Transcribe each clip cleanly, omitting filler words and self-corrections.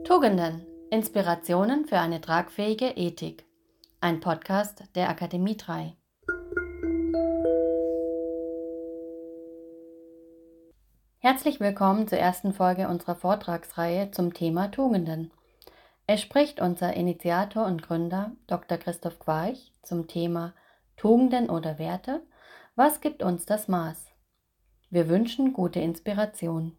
Tugenden. Inspirationen für eine tragfähige Ethik. Ein Podcast der Akademie 3. Herzlich willkommen zur ersten Folge unserer Vortragsreihe zum Thema Tugenden. Es spricht unser Initiator und Gründer Dr. Christoph Quarch zum Thema Tugenden oder Werte. Was gibt uns das Maß? Wir wünschen gute Inspiration.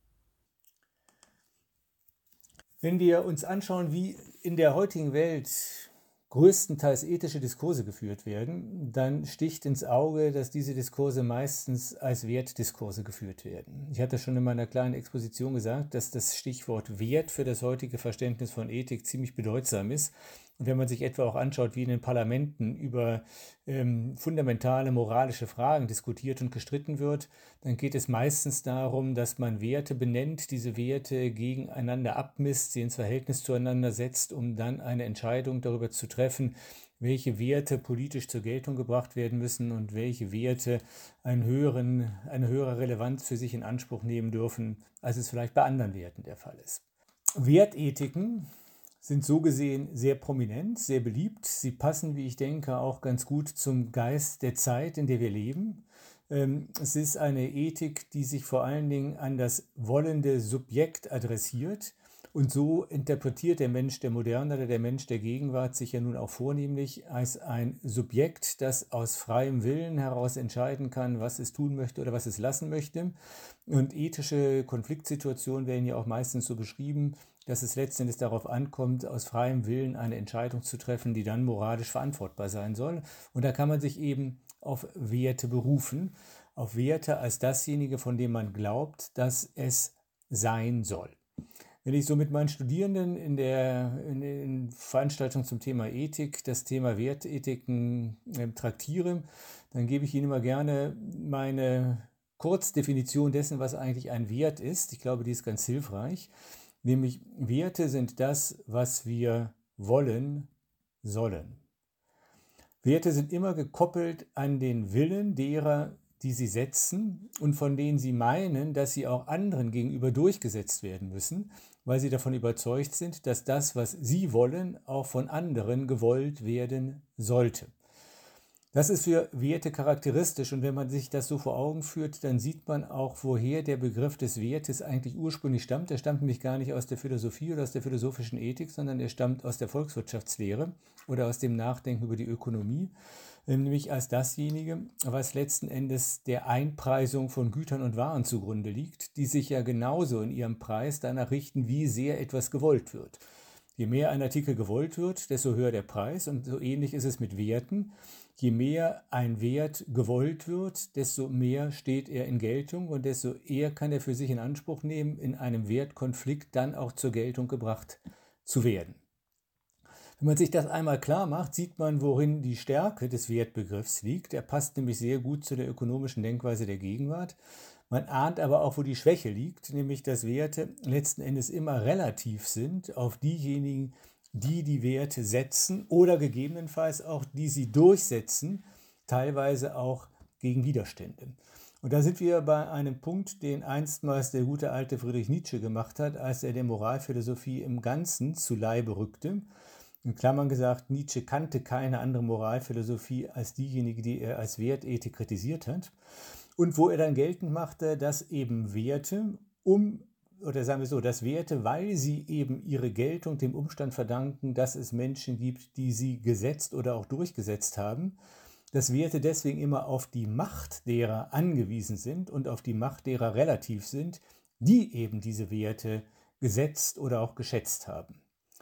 Wenn wir uns anschauen, wie in der heutigen Welt größtenteils ethische Diskurse geführt werden, dann sticht ins Auge, dass diese Diskurse meistens als Wertdiskurse geführt werden. Ich hatte schon in meiner kleinen Exposition gesagt, dass das Stichwort Wert für das heutige Verständnis von Ethik ziemlich bedeutsam ist. Und wenn man sich etwa auch anschaut, wie in den Parlamenten über fundamentale moralische Fragen diskutiert und gestritten wird, dann geht es meistens darum, dass man Werte benennt, diese Werte gegeneinander abmisst, sie ins Verhältnis zueinander setzt, um dann eine Entscheidung darüber zu treffen, welche Werte politisch zur Geltung gebracht werden müssen und welche Werte eine höhere Relevanz für sich in Anspruch nehmen dürfen, als es vielleicht bei anderen Werten der Fall ist. Wertethiken sind so gesehen sehr prominent, sehr beliebt. Sie passen, wie ich denke, auch ganz gut zum Geist der Zeit, in der wir leben. Es ist eine Ethik, die sich vor allen Dingen an das wollende Subjekt adressiert. Und so interpretiert der Mensch der Moderne oder der Mensch der Gegenwart sich ja nun auch vornehmlich als ein Subjekt, das aus freiem Willen heraus entscheiden kann, was es tun möchte oder was es lassen möchte. Und ethische Konfliktsituationen werden ja auch meistens so beschrieben, dass es letztendlich darauf ankommt, aus freiem Willen eine Entscheidung zu treffen, die dann moralisch verantwortbar sein soll. Und da kann man sich eben auf Werte berufen, auf Werte als dasjenige, von dem man glaubt, dass es sein soll. Wenn ich so mit meinen Studierenden in den Veranstaltungen zum Thema Ethik, das Thema Wertethiken traktiere, dann gebe ich ihnen immer gerne meine Kurzdefinition dessen, was eigentlich ein Wert ist. Ich glaube, die ist ganz hilfreich. Nämlich Werte sind das, was wir wollen sollen. Werte sind immer gekoppelt an den Willen derer, die sie setzen und von denen sie meinen, dass sie auch anderen gegenüber durchgesetzt werden müssen, weil sie davon überzeugt sind, dass das, was sie wollen, auch von anderen gewollt werden sollte. Das ist für Werte charakteristisch, und wenn man sich das so vor Augen führt, dann sieht man auch, woher der Begriff des Wertes eigentlich ursprünglich stammt. Er stammt nämlich gar nicht aus der Philosophie oder aus der philosophischen Ethik, sondern er stammt aus der Volkswirtschaftslehre oder aus dem Nachdenken über die Ökonomie, nämlich als dasjenige, was letzten Endes der Einpreisung von Gütern und Waren zugrunde liegt, die sich ja genauso in ihrem Preis danach richten, wie sehr etwas gewollt wird. Je mehr ein Artikel gewollt wird, desto höher der Preis, und so ähnlich ist es mit Werten. Je mehr ein Wert gewollt wird, desto mehr steht er in Geltung und desto eher kann er für sich in Anspruch nehmen, in einem Wertkonflikt dann auch zur Geltung gebracht zu werden. Wenn man sich das einmal klar macht, sieht man, worin die Stärke des Wertbegriffs liegt. Er passt nämlich sehr gut zu der ökonomischen Denkweise der Gegenwart. Man ahnt aber auch, wo die Schwäche liegt, nämlich dass Werte letzten Endes immer relativ sind auf diejenigen, die die Werte setzen oder gegebenenfalls auch die sie durchsetzen, teilweise auch gegen Widerstände. Und da sind wir bei einem Punkt, den einstmals der gute alte Friedrich Nietzsche gemacht hat, als er der Moralphilosophie im Ganzen zu Leibe rückte. In Klammern gesagt, Nietzsche kannte keine andere Moralphilosophie als diejenige, die er als Wertethik kritisiert hat. Und wo er dann geltend machte, dass eben Werte, dass Werte, weil sie eben ihre Geltung dem Umstand verdanken, dass es Menschen gibt, die sie gesetzt oder auch durchgesetzt haben, dass Werte deswegen immer auf die Macht derer angewiesen sind und auf die Macht derer relativ sind, die eben diese Werte gesetzt oder auch geschätzt haben.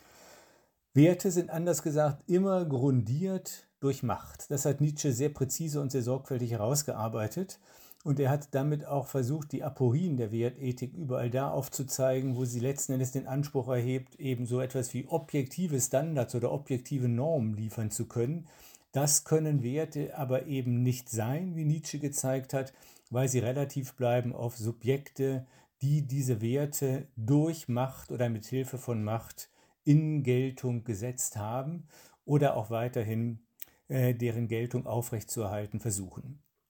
Werte sind anders gesagt immer grundiert durch Macht. Das hat Nietzsche sehr präzise und sehr sorgfältig herausgearbeitet. Und er hat damit auch versucht, die Aporien der Wertethik überall da aufzuzeigen, wo sie letzten Endes den Anspruch erhebt, eben so etwas wie objektive Standards oder objektive Normen liefern zu können. Das können Werte aber eben nicht sein, wie Nietzsche gezeigt hat, weil sie relativ bleiben auf Subjekte, die diese Werte durch Macht oder mit Hilfe von Macht in Geltung gesetzt haben oder auch weiterhin deren Geltung aufrechtzuerhalten versuchen.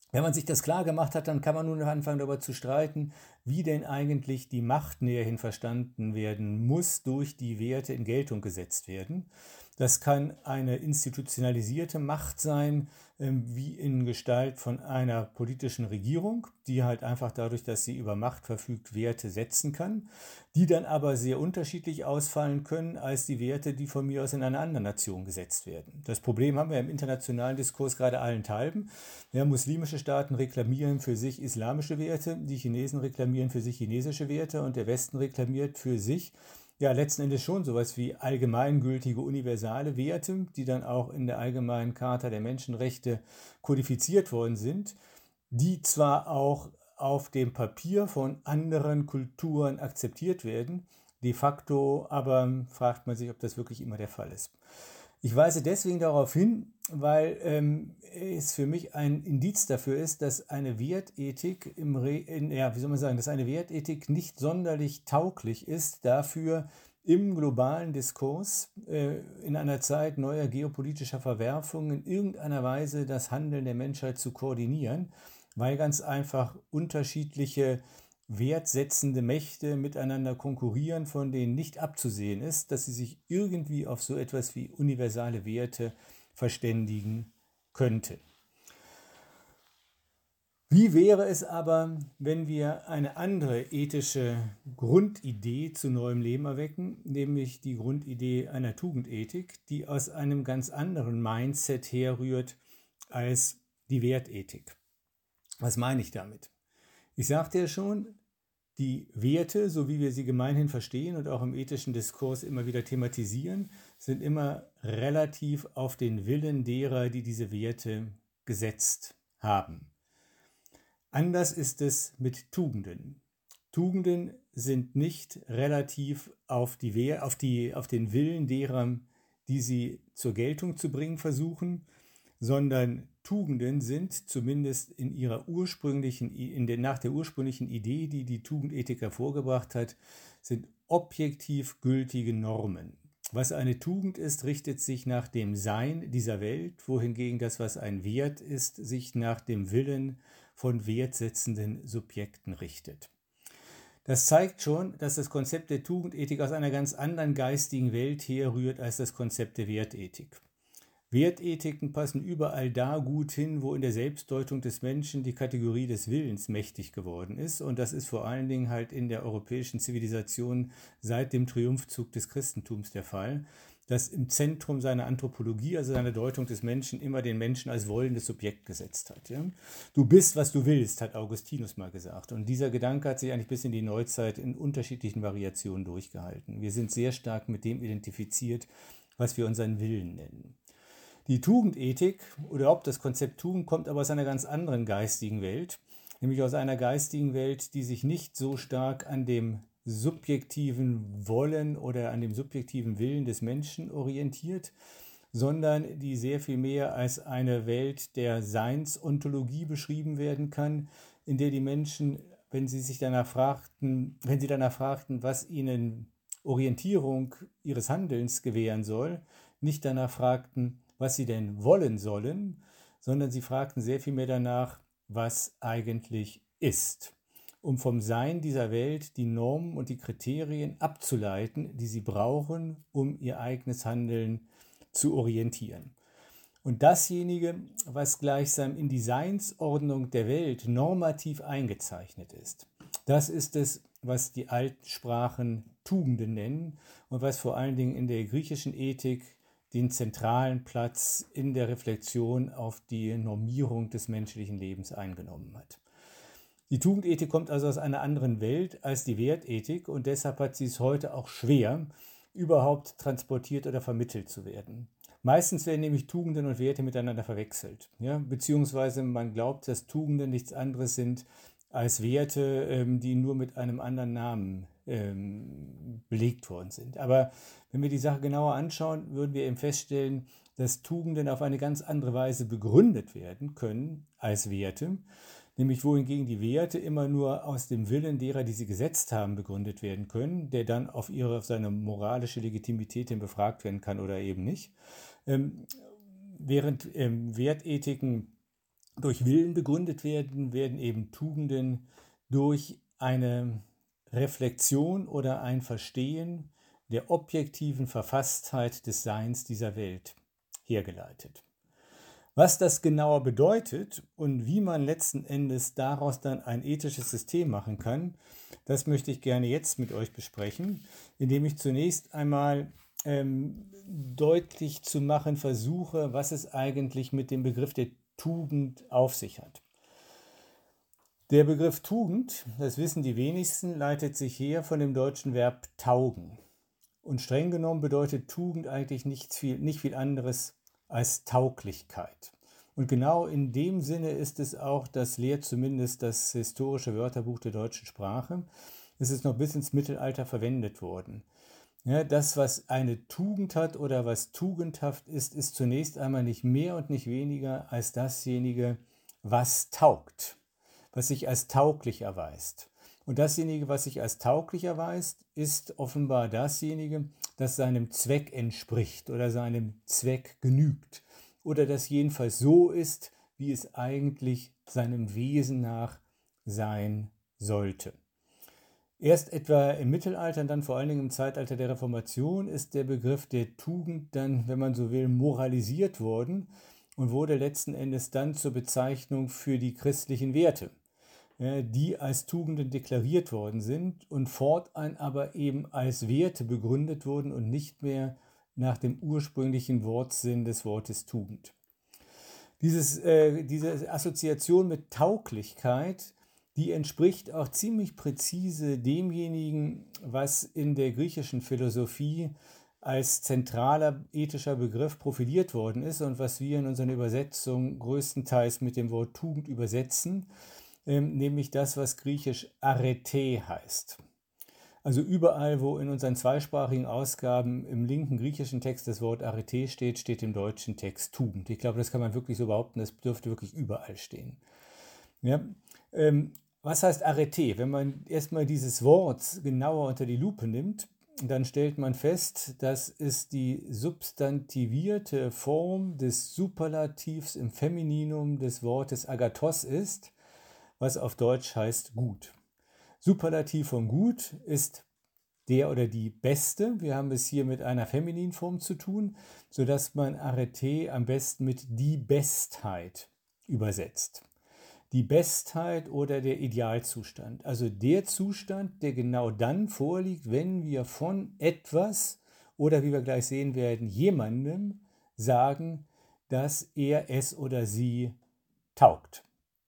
Wenn man sich das klar gemacht hat, dann kann man nun anfangen, darüber zu streiten, wie denn eigentlich die Macht näherhin verstanden werden muss, durch die Werte in Geltung gesetzt werden. Das kann eine institutionalisierte Macht sein, wie in Gestalt von einer politischen Regierung, die halt einfach dadurch, dass sie über Macht verfügt, Werte setzen kann, die dann aber sehr unterschiedlich ausfallen können als die Werte, die von mir aus in einer anderen Nation gesetzt werden. Das Problem haben wir im internationalen Diskurs gerade allenthalben. Ja, muslimische Staaten reklamieren für sich islamische Werte, die Chinesen reklamieren für sich chinesische Werte und der Westen reklamiert für sich ja letzten Endes schon sowas wie allgemeingültige universale Werte, die dann auch in der Allgemeinen Charta der Menschenrechte kodifiziert worden sind, die zwar auch auf dem Papier von anderen Kulturen akzeptiert werden, de facto aber fragt man sich, ob das wirklich immer der Fall ist. Ich weise deswegen darauf hin, weil es für mich ein Indiz dafür ist, dass eine Wertethik dass eine Wertethik nicht sonderlich tauglich ist dafür, im globalen Diskurs in einer Zeit neuer geopolitischer Verwerfungen in irgendeiner Weise das Handeln der Menschheit zu koordinieren, weil ganz einfach unterschiedliche wertsetzende Mächte miteinander konkurrieren, von denen nicht abzusehen ist, dass sie sich irgendwie auf so etwas wie universale Werte verständigen könnten. Wie wäre es aber, wenn wir eine andere ethische Grundidee zu neuem Leben erwecken, nämlich die Grundidee einer Tugendethik, die aus einem ganz anderen Mindset herrührt als die Wertethik? Was meine ich damit? Ich sagte ja schon, die Werte, so wie wir sie gemeinhin verstehen und auch im ethischen Diskurs immer wieder thematisieren, sind immer relativ auf den Willen derer, die diese Werte gesetzt haben. Anders ist es mit Tugenden. Tugenden sind nicht relativ auf den Willen derer, die sie zur Geltung zu bringen versuchen, sondern Tugenden sind zumindest nach der ursprünglichen Idee, die die Tugendethik hervorgebracht hat, sind objektiv gültige Normen. Was eine Tugend ist, richtet sich nach dem Sein dieser Welt, wohingegen das, was ein Wert ist, sich nach dem Willen von wertsetzenden Subjekten richtet. Das zeigt schon, dass das Konzept der Tugendethik aus einer ganz anderen geistigen Welt herrührt als das Konzept der Wertethik. Wertethiken passen überall da gut hin, wo in der Selbstdeutung des Menschen die Kategorie des Willens mächtig geworden ist. Und das ist vor allen Dingen halt in der europäischen Zivilisation seit dem Triumphzug des Christentums der Fall, das im Zentrum seiner Anthropologie, also seiner Deutung des Menschen, immer den Menschen als wollendes Subjekt gesetzt hat. Ja? Du bist, was du willst, hat Augustinus mal gesagt. Und dieser Gedanke hat sich eigentlich bis in die Neuzeit in unterschiedlichen Variationen durchgehalten. Wir sind sehr stark mit dem identifiziert, was wir unseren Willen nennen. Die Tugendethik oder überhaupt das Konzept Tugend kommt aber aus einer ganz anderen geistigen Welt, nämlich aus einer geistigen Welt, die sich nicht so stark an dem subjektiven Wollen oder an dem subjektiven Willen des Menschen orientiert, sondern die sehr viel mehr als eine Welt der Seinsontologie beschrieben werden kann, in der die Menschen, wenn sie danach fragten, was ihnen Orientierung ihres Handelns gewähren soll, nicht danach fragten, was sie denn wollen sollen, sondern sie fragten sehr viel mehr danach, was eigentlich ist, um vom Sein dieser Welt die Normen und die Kriterien abzuleiten, die sie brauchen, um ihr eigenes Handeln zu orientieren. Und dasjenige, was gleichsam in die Seinsordnung der Welt normativ eingezeichnet ist, das ist es, was die alten Sprachen Tugenden nennen und was vor allen Dingen in der griechischen Ethik den zentralen Platz in der Reflexion auf die Normierung des menschlichen Lebens eingenommen hat. Die Tugendethik kommt also aus einer anderen Welt als die Wertethik und deshalb hat sie es heute auch schwer, überhaupt transportiert oder vermittelt zu werden. Meistens werden nämlich Tugenden und Werte miteinander verwechselt. Ja? Beziehungsweise man glaubt, dass Tugenden nichts anderes sind als Werte, die nur mit einem anderen Namen belegt worden sind. Aber wenn wir die Sache genauer anschauen, würden wir eben feststellen, dass Tugenden auf eine ganz andere Weise begründet werden können als Werte, nämlich wohingegen die Werte immer nur aus dem Willen derer, die sie gesetzt haben, begründet werden können, der dann auf seine moralische Legitimität hin befragt werden kann oder eben nicht. Während Wertethiken durch Willen begründet werden, werden eben Tugenden durch eine Reflexion oder ein Verstehen der objektiven Verfasstheit des Seins dieser Welt hergeleitet. Was das genauer bedeutet und wie man letzten Endes daraus dann ein ethisches System machen kann, das möchte ich gerne jetzt mit euch besprechen, indem ich zunächst einmal deutlich zu machen versuche, was es eigentlich mit dem Begriff der Tugend auf sich hat. Der Begriff Tugend, das wissen die wenigsten, leitet sich her von dem deutschen Verb taugen. Und streng genommen bedeutet Tugend eigentlich nicht viel anderes als Tauglichkeit. Und genau in dem Sinne ist es auch, das lehrt zumindest das historische Wörterbuch der deutschen Sprache. Es ist noch bis ins Mittelalter verwendet worden. Ja, das, was eine Tugend hat oder was tugendhaft ist, ist zunächst einmal nicht mehr und nicht weniger als dasjenige, was taugt, was sich als tauglich erweist. Und dasjenige, was sich als tauglich erweist, ist offenbar dasjenige, das seinem Zweck entspricht oder seinem Zweck genügt. Oder das jedenfalls so ist, wie es eigentlich seinem Wesen nach sein sollte. Erst etwa im Mittelalter und dann vor allen Dingen im Zeitalter der Reformation ist der Begriff der Tugend dann, wenn man so will, moralisiert worden und wurde letzten Endes dann zur Bezeichnung für die christlichen Werte, die als Tugenden deklariert worden sind und fortan aber eben als Werte begründet wurden und nicht mehr nach dem ursprünglichen Wortsinn des Wortes Tugend. Diese Assoziation mit Tauglichkeit, die entspricht auch ziemlich präzise demjenigen, was in der griechischen Philosophie als zentraler ethischer Begriff profiliert worden ist und was wir in unseren Übersetzungen größtenteils mit dem Wort Tugend übersetzen, nämlich das, was griechisch Arete heißt. Also überall, wo in unseren zweisprachigen Ausgaben im linken griechischen Text das Wort Arete steht, steht im deutschen Text Tugend. Ich glaube, das kann man wirklich so behaupten, das dürfte wirklich überall stehen. Ja, was heißt Arete? Wenn man erstmal dieses Wort genauer unter die Lupe nimmt, dann stellt man fest, dass es die substantivierte Form des Superlativs im Femininum des Wortes Agathos ist, was auf Deutsch heißt gut. Superlativ von gut ist der oder die Beste. Wir haben es hier mit einer Femininform zu tun, sodass man Arete am besten mit die Bestheit übersetzt. Die Bestheit oder der Idealzustand. Also der Zustand, der genau dann vorliegt, wenn wir von etwas oder wie wir gleich sehen werden, jemandem sagen, dass er es oder sie taugt.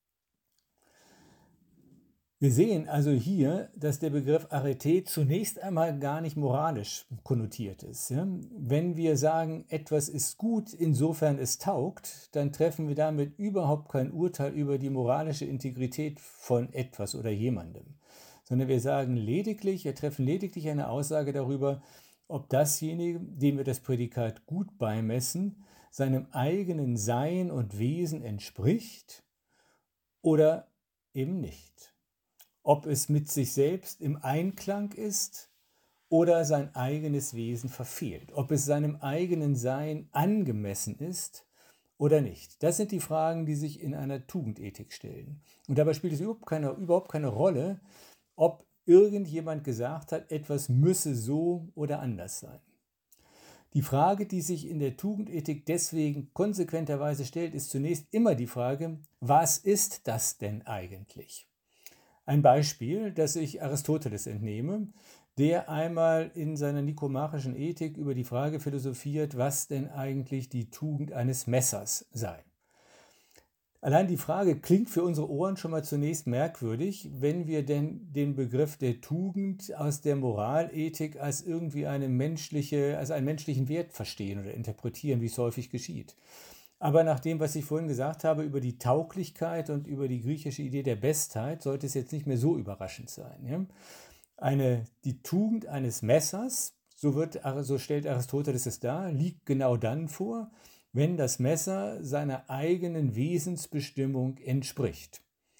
Wir sehen also hier, dass der Begriff Arete zunächst einmal gar nicht moralisch konnotiert ist. Ja? Wenn wir sagen, etwas ist gut, insofern es taugt, dann treffen wir damit überhaupt kein Urteil über die moralische Integrität von etwas oder jemandem, sondern wir treffen lediglich eine Aussage darüber, ob dasjenige, dem wir das Prädikat gut beimessen, seinem eigenen Sein und Wesen entspricht oder eben nicht. Ob es mit sich selbst im Einklang ist oder sein eigenes Wesen verfehlt, ob es seinem eigenen Sein angemessen ist oder nicht. Das sind die Fragen, die sich in einer Tugendethik stellen. Und dabei spielt es überhaupt keine Rolle, ob irgendjemand gesagt hat, etwas müsse so oder anders sein. Die Frage, die sich in der Tugendethik deswegen konsequenterweise stellt, ist zunächst immer die Frage, was ist das denn eigentlich? Ein Beispiel, das ich Aristoteles entnehme, der einmal in seiner nikomachischen Ethik über die Frage philosophiert, was denn eigentlich die Tugend eines Messers sei. Allein die Frage klingt für unsere Ohren schon mal zunächst merkwürdig, wenn wir denn den Begriff der Tugend aus der Moralethik als irgendwie einen menschlichen Wert verstehen oder interpretieren, wie es häufig geschieht. Aber nach dem, was ich vorhin gesagt habe über die Tauglichkeit und über die griechische Idee der Bestheit, sollte es jetzt nicht mehr so überraschend sein. Ja? Die Tugend eines Messers, so stellt Aristoteles es dar, liegt genau dann vor, wenn das Messer seiner eigenen Wesensbestimmung entspricht.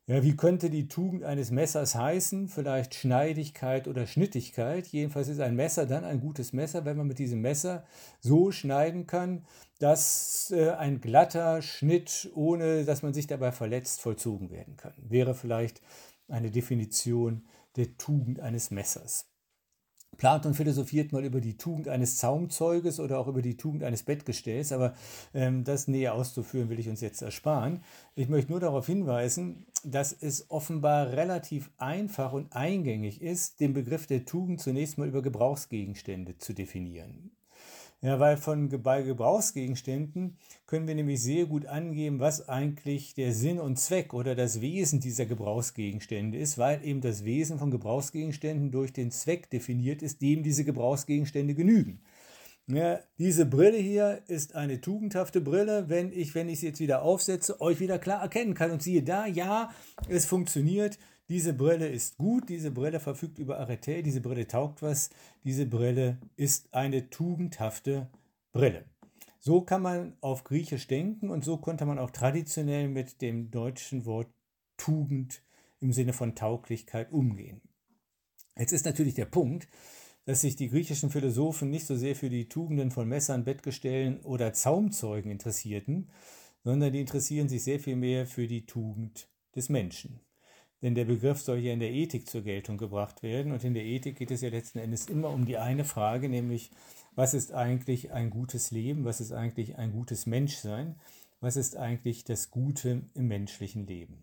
Ja, wie könnte die Tugend eines Messers heißen? Vielleicht Schneidigkeit oder Schnittigkeit. Jedenfalls ist ein Messer dann ein gutes Messer, wenn man mit diesem Messer so schneiden kann, dass ein glatter Schnitt, ohne dass man sich dabei verletzt, vollzogen werden kann. Wäre vielleicht eine Definition der Tugend eines Messers. Platon philosophiert mal über die Tugend eines Zaumzeuges oder auch über die Tugend eines Bettgestells, aber das näher auszuführen will ich uns jetzt ersparen. Ich möchte nur darauf hinweisen, dass es offenbar relativ einfach und eingängig ist, den Begriff der Tugend zunächst mal über Gebrauchsgegenstände zu definieren. Ja, weil bei Gebrauchsgegenständen können wir nämlich sehr gut angeben, was eigentlich der Sinn und Zweck oder das Wesen dieser Gebrauchsgegenstände ist, weil eben das Wesen von Gebrauchsgegenständen durch den Zweck definiert ist, dem diese Gebrauchsgegenstände genügen. Ja, diese Brille hier ist eine tugendhafte Brille, wenn ich sie jetzt wieder aufsetze, euch wieder klar erkennen kann und siehe da, ja, es funktioniert. Diese Brille ist gut, diese Brille verfügt über Arete, diese Brille taugt was, diese Brille ist eine tugendhafte Brille. So kann man auf Griechisch denken und so konnte man auch traditionell mit dem deutschen Wort Tugend im Sinne von Tauglichkeit umgehen. Jetzt ist natürlich der Punkt, dass sich die griechischen Philosophen nicht so sehr für die Tugenden von Messern, Bettgestellen oder Zaumzeugen interessierten, sondern die interessieren sich sehr viel mehr für die Tugend des Menschen. Denn der Begriff soll ja in der Ethik zur Geltung gebracht werden und in der Ethik geht es ja letzten Endes immer um die eine Frage, nämlich was ist eigentlich ein gutes Leben, was ist eigentlich ein gutes Menschsein, was ist eigentlich das Gute im menschlichen Leben.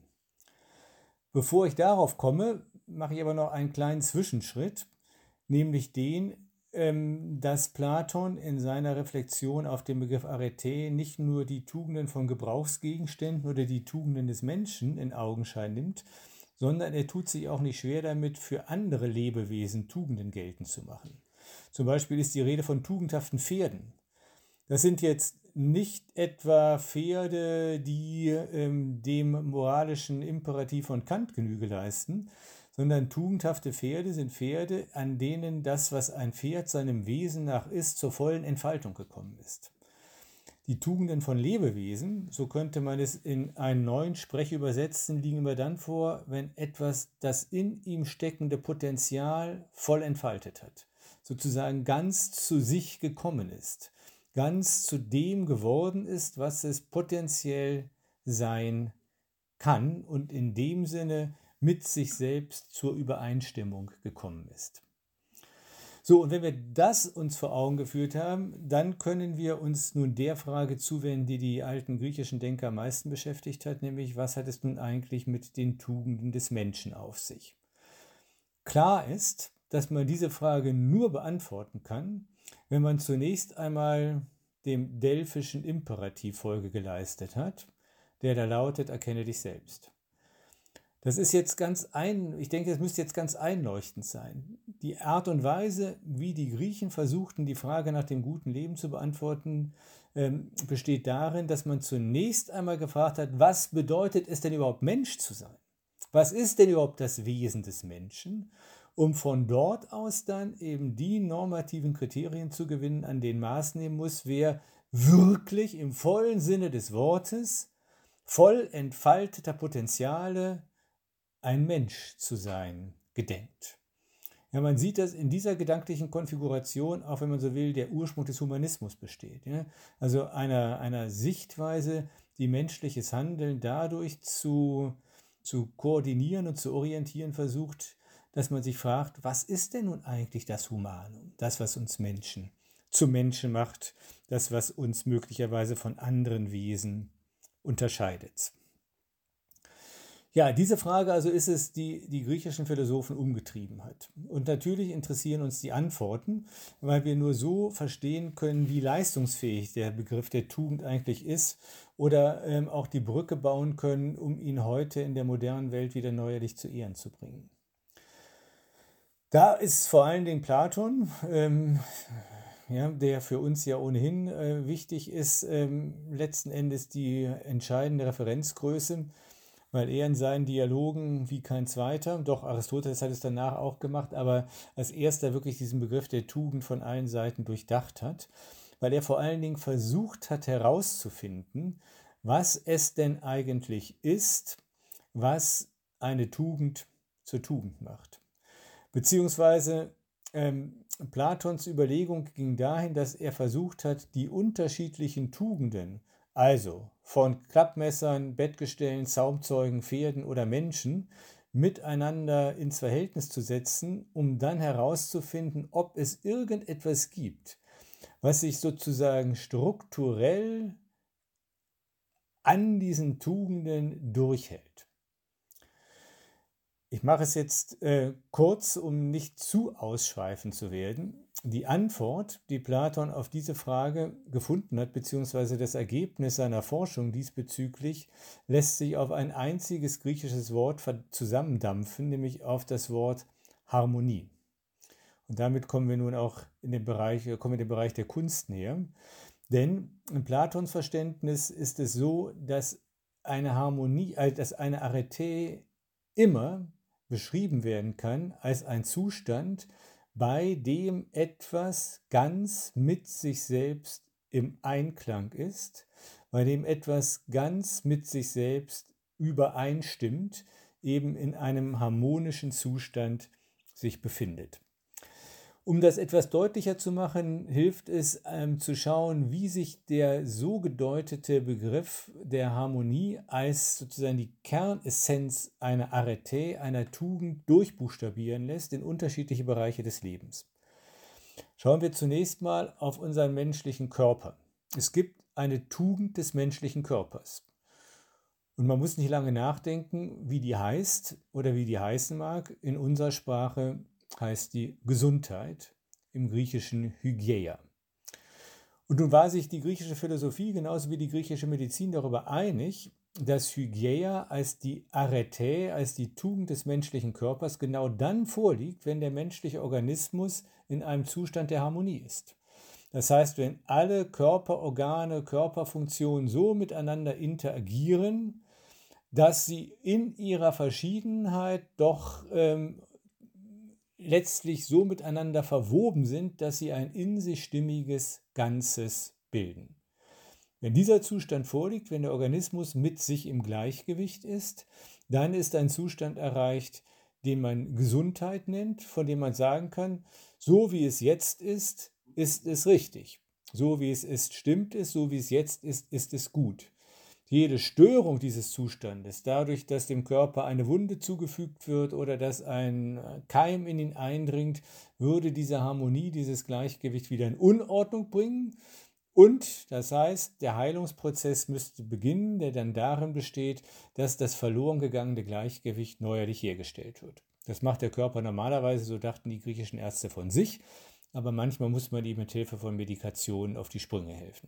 Bevor ich darauf komme, mache ich aber noch einen kleinen Zwischenschritt, nämlich den, dass Platon in seiner Reflexion auf den Begriff Arete nicht nur die Tugenden von Gebrauchsgegenständen oder die Tugenden des Menschen in Augenschein nimmt, sondern er tut sich auch nicht schwer damit, für andere Lebewesen Tugenden geltend zu machen. Zum Beispiel ist die Rede von tugendhaften Pferden. Das sind jetzt nicht etwa Pferde, die dem moralischen Imperativ von Kant Genüge leisten, sondern tugendhafte Pferde sind Pferde, an denen das, was ein Pferd seinem Wesen nach ist, zur vollen Entfaltung gekommen ist. Die Tugenden von Lebewesen, so könnte man es in einen neuen Sprech übersetzen, liegen immer dann vor, wenn etwas das in ihm steckende Potenzial voll entfaltet hat, sozusagen ganz zu sich gekommen ist, ganz zu dem geworden ist, was es potenziell sein kann und in dem Sinne mit sich selbst zur Übereinstimmung gekommen ist. So, und wenn wir das uns vor Augen geführt haben, dann können wir uns nun der Frage zuwenden, die die alten griechischen Denker am meisten beschäftigt hat, nämlich was hat es nun eigentlich mit den Tugenden des Menschen auf sich? Klar ist, dass man diese Frage nur beantworten kann, wenn man zunächst einmal dem delphischen Imperativ Folge geleistet hat, der da lautet, erkenne dich selbst. Das ist jetzt ich denke, es müsste jetzt ganz einleuchtend sein. Die Art und Weise, wie die Griechen versuchten, die Frage nach dem guten Leben zu beantworten, besteht darin, dass man zunächst einmal gefragt hat, was bedeutet es denn überhaupt, Mensch zu sein? Was ist denn überhaupt das Wesen des Menschen? Um von dort aus dann eben die normativen Kriterien zu gewinnen, an denen Maß nehmen muss, wer wirklich im vollen Sinne des Wortes, voll entfalteter Potenziale, ein Mensch zu sein gedenkt. Ja, man sieht, dass in dieser gedanklichen Konfiguration, auch wenn man so will, der Ursprung des Humanismus besteht. Ja? Also einer Sichtweise, die menschliches Handeln dadurch zu koordinieren und zu orientieren versucht, dass man sich fragt, was ist denn nun eigentlich das Humanum? Das, was uns Menschen zu Menschen macht, das, was uns möglicherweise von anderen Wesen unterscheidet. Ja, diese Frage also ist es, die die griechischen Philosophen umgetrieben hat. Und natürlich interessieren uns die Antworten, weil wir nur so verstehen können, wie leistungsfähig der Begriff der Tugend eigentlich ist oder auch die Brücke bauen können, um ihn heute in der modernen Welt wieder neuerlich zu Ehren zu bringen. Da ist vor allen Dingen Platon, der für uns ja ohnehin wichtig ist, letzten Endes die entscheidende Referenzgröße, weil er in seinen Dialogen wie kein zweiter, doch Aristoteles hat es danach auch gemacht, aber als erster wirklich diesen Begriff der Tugend von allen Seiten durchdacht hat, weil er vor allen Dingen versucht hat herauszufinden, was es denn eigentlich ist, was eine Tugend zur Tugend macht. Beziehungsweise Platons Überlegung ging dahin, dass er versucht hat, die unterschiedlichen Tugenden, also von Klappmessern, Bettgestellen, Zaumzeugen, Pferden oder Menschen, miteinander ins Verhältnis zu setzen, um dann herauszufinden, ob es irgendetwas gibt, was sich sozusagen strukturell an diesen Tugenden durchhält. Ich mache es jetzt kurz, um nicht zu ausschweifend zu werden. Die Antwort, die Platon auf diese Frage gefunden hat, beziehungsweise das Ergebnis seiner Forschung diesbezüglich, lässt sich auf ein einziges griechisches Wort zusammendampfen, nämlich auf das Wort Harmonie. Und damit kommen wir nun auch in den Bereich der Kunst näher. Denn in Platons Verständnis ist es so, dass eine Harmonie, dass eine Arete immer beschrieben werden kann als ein Zustand, bei dem etwas ganz mit sich selbst im Einklang ist, bei dem etwas ganz mit sich selbst übereinstimmt, eben in einem harmonischen Zustand sich befindet. Um das etwas deutlicher zu machen, hilft es zu schauen, wie sich der so gedeutete Begriff der Harmonie als sozusagen die Kernessenz einer Arete, einer Tugend durchbuchstabieren lässt in unterschiedliche Bereiche des Lebens. Schauen wir zunächst mal auf unseren menschlichen Körper. Es gibt eine Tugend des menschlichen Körpers. Und man muss nicht lange nachdenken, wie die heißt oder wie die heißen mag. In unserer Sprache heißt die Gesundheit, im Griechischen Hygieia. Und nun war sich die griechische Philosophie genauso wie die griechische Medizin darüber einig, dass Hygieia als die Arete, als die Tugend des menschlichen Körpers genau dann vorliegt, wenn der menschliche Organismus in einem Zustand der Harmonie ist. Das heißt, wenn alle Körperorgane, Körperfunktionen so miteinander interagieren, dass sie in ihrer Verschiedenheit doch letztlich so miteinander verwoben sind, dass sie ein in sich stimmiges Ganzes bilden. Wenn dieser Zustand vorliegt, wenn der Organismus mit sich im Gleichgewicht ist, dann ist ein Zustand erreicht, den man Gesundheit nennt, von dem man sagen kann, so wie es jetzt ist es richtig. So wie es ist, stimmt es, so wie es jetzt ist es gut. Jede Störung dieses Zustandes, dadurch, dass dem Körper eine Wunde zugefügt wird oder dass ein Keim in ihn eindringt, würde diese Harmonie, dieses Gleichgewicht wieder in Unordnung bringen. Und das heißt, der Heilungsprozess müsste beginnen, der dann darin besteht, dass das verloren gegangene Gleichgewicht neuerlich hergestellt wird. Das macht der Körper normalerweise, so dachten die griechischen Ärzte von sich, aber manchmal muss man ihm mit Hilfe von Medikationen auf die Sprünge helfen.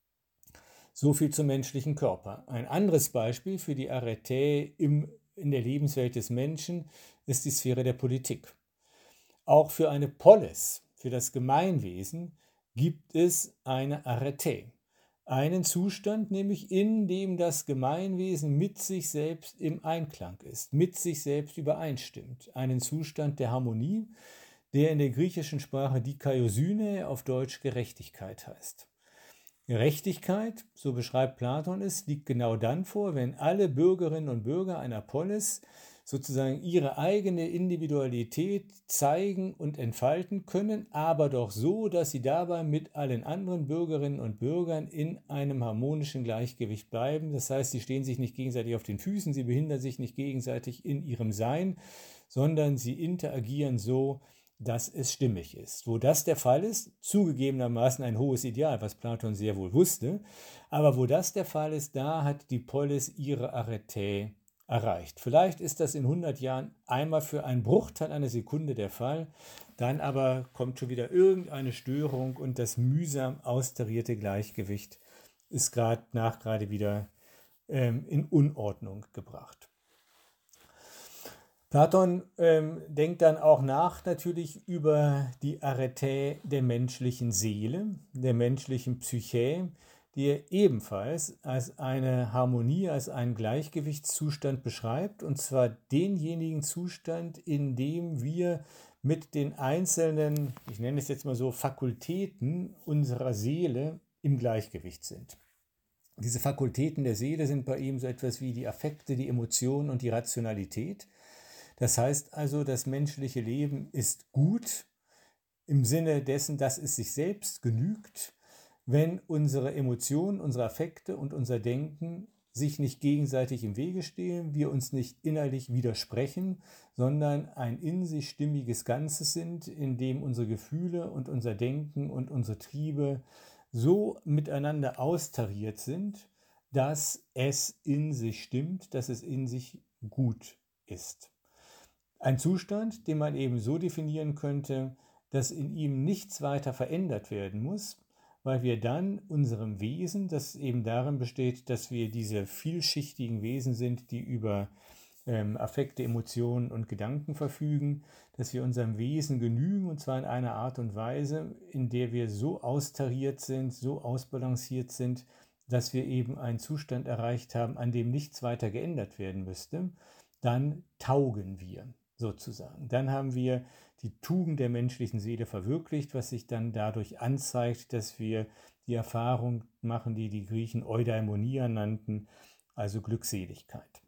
So viel zum menschlichen Körper. Ein anderes Beispiel für die Arete in der Lebenswelt des Menschen ist die Sphäre der Politik. Auch für eine Polis, für das Gemeinwesen, gibt es eine Arete. Einen Zustand, nämlich in dem das Gemeinwesen mit sich selbst im Einklang ist, mit sich selbst übereinstimmt. Einen Zustand der Harmonie, der in der griechischen Sprache Dikaiosyne, auf Deutsch Gerechtigkeit heißt. Gerechtigkeit, so beschreibt Platon es, liegt genau dann vor, wenn alle Bürgerinnen und Bürger einer Polis sozusagen ihre eigene Individualität zeigen und entfalten können, aber doch so, dass sie dabei mit allen anderen Bürgerinnen und Bürgern in einem harmonischen Gleichgewicht bleiben. Das heißt, sie stehen sich nicht gegenseitig auf den Füßen, sie behindern sich nicht gegenseitig in ihrem Sein, sondern sie interagieren so, dass es stimmig ist. Wo das der Fall ist, zugegebenermaßen ein hohes Ideal, was Platon sehr wohl wusste, aber wo das der Fall ist, da hat die Polis ihre Arete erreicht. Vielleicht ist das in 100 Jahren einmal für einen Bruchteil einer Sekunde der Fall, dann aber kommt schon wieder irgendeine Störung und das mühsam austarierte Gleichgewicht ist gerade wieder in Unordnung gebracht. Platon denkt dann auch nach natürlich über die Arete der menschlichen Seele, der menschlichen Psyche, die er ebenfalls als eine Harmonie, als einen Gleichgewichtszustand beschreibt, und zwar denjenigen Zustand, in dem wir mit den einzelnen, ich nenne es jetzt mal so, Fakultäten unserer Seele im Gleichgewicht sind. Diese Fakultäten der Seele sind bei ihm so etwas wie die Affekte, die Emotionen und die Rationalität. Das heißt also, das menschliche Leben ist gut im Sinne dessen, dass es sich selbst genügt, wenn unsere Emotionen, unsere Affekte und unser Denken sich nicht gegenseitig im Wege stehen, wir uns nicht innerlich widersprechen, sondern ein in sich stimmiges Ganzes sind, in dem unsere Gefühle und unser Denken und unsere Triebe so miteinander austariert sind, dass es in sich stimmt, dass es in sich gut ist. Ein Zustand, den man eben so definieren könnte, dass in ihm nichts weiter verändert werden muss, weil wir dann unserem Wesen, das eben darin besteht, dass wir diese vielschichtigen Wesen sind, die über Affekte, Emotionen und Gedanken verfügen, dass wir unserem Wesen genügen, und zwar in einer Art und Weise, in der wir so austariert sind, so ausbalanciert sind, dass wir eben einen Zustand erreicht haben, an dem nichts weiter geändert werden müsste, dann taugen wir sozusagen. Dann haben wir die Tugend der menschlichen Seele verwirklicht, was sich dann dadurch anzeigt, dass wir die Erfahrung machen, die die Griechen Eudaimonia nannten, also Glückseligkeit.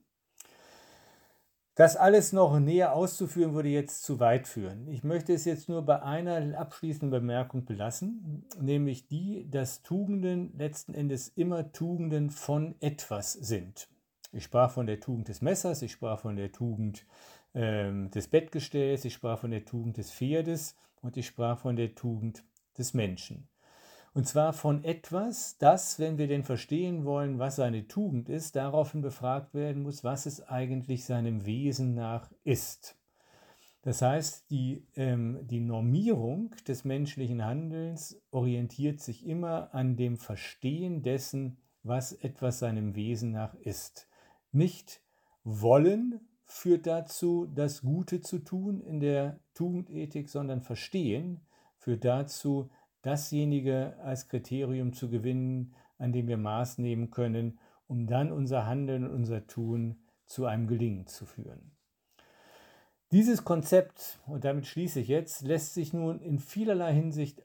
Das alles noch näher auszuführen, würde jetzt zu weit führen. Ich möchte es jetzt nur bei einer abschließenden Bemerkung belassen, nämlich die, dass Tugenden letzten Endes immer Tugenden von etwas sind. Ich sprach von der Tugend des Messers, ich sprach von der Tugend des Bettgestells, ich sprach von der Tugend des Pferdes und ich sprach von der Tugend des Menschen. Und zwar von etwas, das, wenn wir denn verstehen wollen, was seine Tugend ist, daraufhin befragt werden muss, was es eigentlich seinem Wesen nach ist. Das heißt, die Normierung des menschlichen Handelns orientiert sich immer an dem Verstehen dessen, was etwas seinem Wesen nach ist. Nicht wollen führt dazu, das Gute zu tun in der Tugendethik, sondern Verstehen führt dazu, dasjenige als Kriterium zu gewinnen, an dem wir Maß nehmen können, um dann unser Handeln und unser Tun zu einem Gelingen zu führen. Dieses Konzept, und damit schließe ich jetzt, lässt sich nun in vielerlei Hinsicht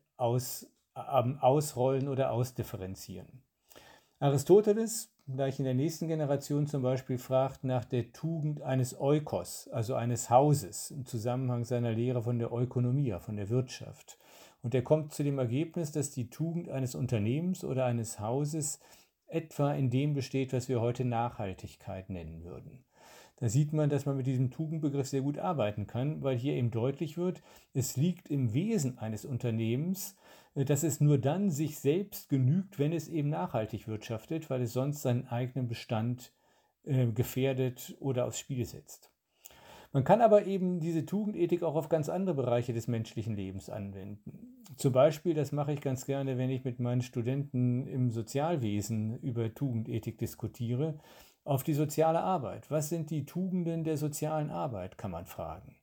ausrollen oder ausdifferenzieren. Aristoteles, gleich in der nächsten Generation zum Beispiel, fragt nach der Tugend eines Oikos, also eines Hauses, im Zusammenhang seiner Lehre von der Ökonomia, von der Wirtschaft. Und er kommt zu dem Ergebnis, dass die Tugend eines Unternehmens oder eines Hauses etwa in dem besteht, was wir heute Nachhaltigkeit nennen würden. Da sieht man, dass man mit diesem Tugendbegriff sehr gut arbeiten kann, weil hier eben deutlich wird, es liegt im Wesen eines Unternehmens, dass es nur dann sich selbst genügt, wenn es eben nachhaltig wirtschaftet, weil es sonst seinen eigenen Bestand gefährdet oder aufs Spiel setzt. Man kann aber eben diese Tugendethik auch auf ganz andere Bereiche des menschlichen Lebens anwenden. Zum Beispiel, das mache ich ganz gerne, wenn ich mit meinen Studenten im Sozialwesen über Tugendethik diskutiere, auf die soziale Arbeit. Was sind die Tugenden der sozialen Arbeit, kann man fragen.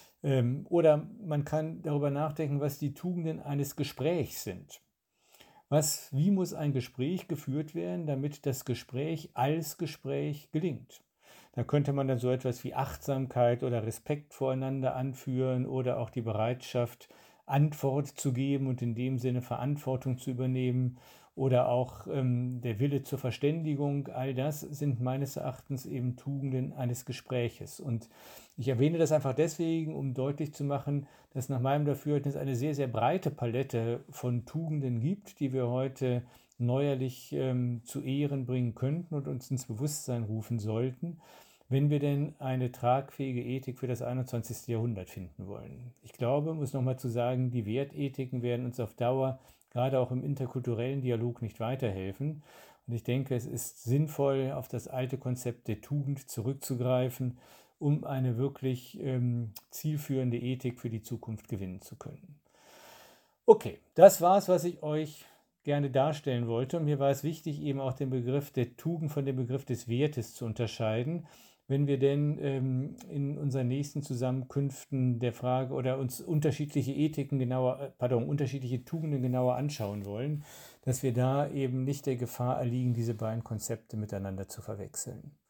Oder man kann darüber nachdenken, was die Tugenden eines Gesprächs sind. Wie muss ein Gespräch geführt werden, damit das Gespräch als Gespräch gelingt? Da könnte man dann so etwas wie Achtsamkeit oder Respekt voreinander anführen oder auch die Bereitschaft, Antwort zu geben und in dem Sinne Verantwortung zu übernehmen oder auch der Wille zur Verständigung. All das sind meines Erachtens eben Tugenden eines Gespräches. Und ich erwähne das einfach deswegen, um deutlich zu machen, dass nach meinem Dafürhalten es eine sehr, sehr breite Palette von Tugenden gibt, die wir heute neuerlich zu Ehren bringen könnten und uns ins Bewusstsein rufen sollten, wenn wir denn eine tragfähige Ethik für das 21. Jahrhundert finden wollen. Ich glaube, um es nochmal zu sagen, die Wertethiken werden uns auf Dauer, gerade auch im interkulturellen Dialog, nicht weiterhelfen. Und ich denke, es ist sinnvoll, auf das alte Konzept der Tugend zurückzugreifen, um eine wirklich zielführende Ethik für die Zukunft gewinnen zu können. Okay, das war es, was ich euch gerne darstellen wollte. Und mir war es wichtig, eben auch den Begriff der Tugend von dem Begriff des Wertes zu unterscheiden, wenn wir denn in unseren nächsten Zusammenkünften der Frage oder uns unterschiedliche unterschiedliche Tugenden genauer anschauen wollen, dass wir da eben nicht der Gefahr erliegen, diese beiden Konzepte miteinander zu verwechseln.